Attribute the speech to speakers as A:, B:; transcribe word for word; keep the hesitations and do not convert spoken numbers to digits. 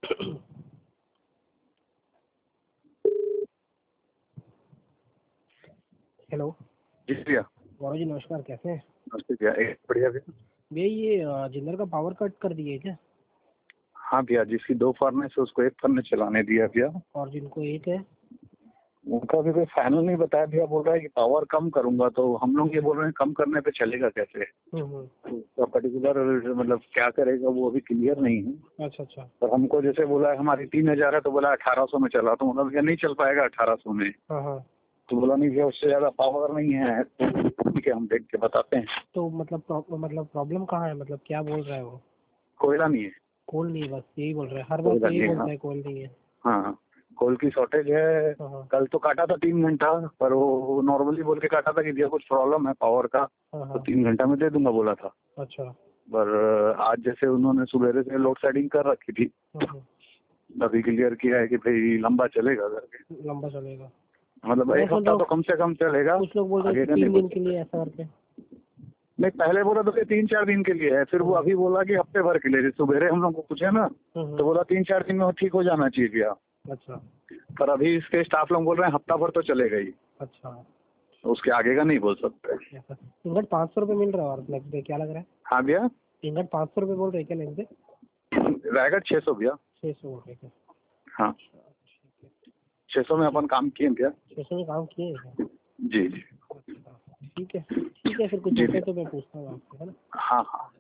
A: Hello
B: जी भैया।
A: गौरव जी नमस्कार, कैसे हैं?
B: नमस्ते भैया, एक बढ़िया भैया।
A: भैया ये अ, जिंदल का पावर कट कर दिए क्या?
B: हाँ भैया, जिसकी दो फर्नेस है उसको एक फर्नेस चलाने दिया भैया।
A: और जिनको एक है?
B: उनका भी कोई फाइनल नहीं बताया भैया। बोल रहा है कि पावर कम करूंगा, तो हम लोग ये बोल रहे हैं कम करने पे चलेगा कैसे?
A: हम्म हम्म।
B: तो पर्टिकुलर मतलब क्या करेगा वो अभी क्लियर नहीं है।
A: अच्छा अच्छा।
B: और हमको जैसे बोला है हमारी तीन हजार है तो बोला अठारह सौ में चला, तो मतलब भैया नहीं चल पाएगा अठारह सौ में।
A: हाँ हाँ।
B: तो बोला नहीं भैया उससे ज्यादा पावर नहीं है, तो ठीक है हम देख के बताते हैं।
A: तो मतलब प्रॉ- मतलब प्रॉब्लम कहाँ है, मतलब क्या बोल रहा है वो?
B: कोयला नहीं है।
A: कोल नहीं है, बस यही बोल रहा है, हर बार
B: कोयला
A: तो यही
B: नहीं है,
A: बोलता
B: हाँ।
A: है कोल नहीं है।
B: हाँ, कोल की शॉर्टेज है।
A: हाँ हाँ।
B: कल तो काटा था तीन घंटा, पर वो नॉर्मली बोल के काटा था कि भैया कुछ प्रॉब्लम है पावर का,
A: हाँ
B: तो
A: हाँ।
B: तीन घंटा में दे दूंगा बोला था।
A: अच्छा।
B: पर आज जैसे उन्होंने सुबेरे से लोड शेडिंग कर रखी थी,
A: हाँ हाँ।
B: अभी क्लियर किया है कि भाई लंबा चलेगा करके।
A: लंबा चलेगा।
B: मतलब
A: मैं
B: एक
A: सुन रहा
B: हफ्ता तो
A: हूँ
B: कम से कम चलेगा,
A: कुछ लोग बोल रहे
B: आगे
A: हैं
B: का नहीं
A: तीन
B: बोल
A: दिन के
B: सकते।
A: लिए ऐसा करके।
B: नहीं, पहले बोला तो कि तीन चार दिन के लिए है, फिर वो अभी बोला कि हफ्ते भर के लिए। सुबेरे हम लोग को पूछे ना,
A: हम्म
B: तो बोला तीन चार दिन में वो ठीक हो जाना चाहिए भैया।
A: अच्छा
B: पर अभी इसके स्टाफ लोग बोल रहे हैं हफ्ता भर तो चलेगा ही,
A: अच्छा।
B: तो उसके आगे का नहीं बोल सकते।
A: ऐसा इंगट पाँच सौ रुपये मिल रहा है और नेक्स्ट डे क्या लग रहा है?
B: हाँ भैया,
A: इंगट पाँच सौ रुपये बोल रहे हैं क्या नेक्स्ट डे?
B: रहेगा छह सौ भैया।
A: छः सौ बोल रहे हैं क्या?
B: हाँ,
A: अच्छा ठीक है।
B: छह सौ में अपन काम किए भैया।
A: छः सौ में काम किए हैं क्या?
B: जी जी।
A: अच्छा ठीक है ठीक है, फिर कुछ
B: जी
A: होता है
B: भैया।
A: तो मैं पूछता हूँ आपसे, है ना?
B: हाँ हाँ।